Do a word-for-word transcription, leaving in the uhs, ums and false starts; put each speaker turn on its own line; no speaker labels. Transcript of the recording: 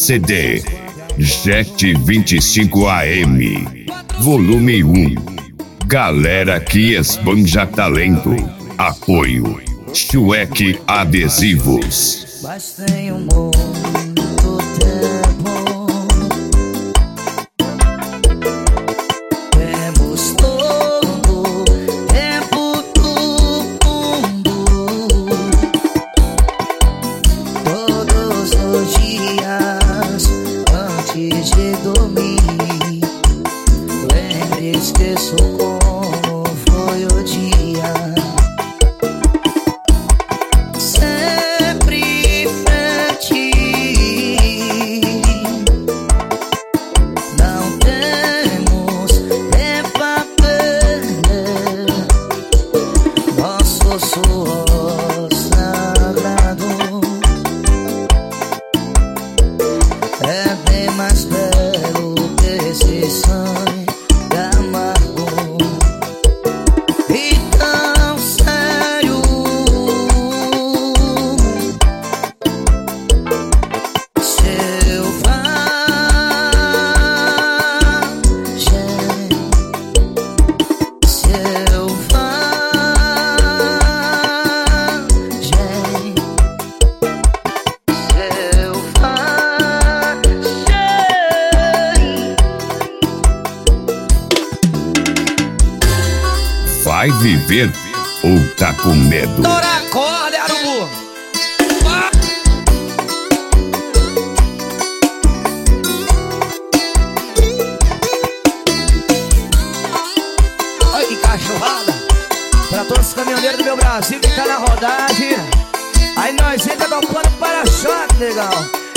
C D Jet vinte e cinco A M Volume um. Galera que esbanja talento. Apoio Schueck Adesivos.
Mas tem um muito tempo, temos todo o tempo do mundo. Todos os dias antes de dormir, lembre, esqueço como foi o dia. Suor sagrado é bem mais belo que esse sangue amargo e tão sério. Selvagem, selvagem.
Vai viver ou tá com medo?
Tora a corda, Arubu! Ah! Olha que cachorrada! Pra todos os caminhoneiros do meu Brasil que tá na rodagem. Aí nós entra tocando para-choque, legal.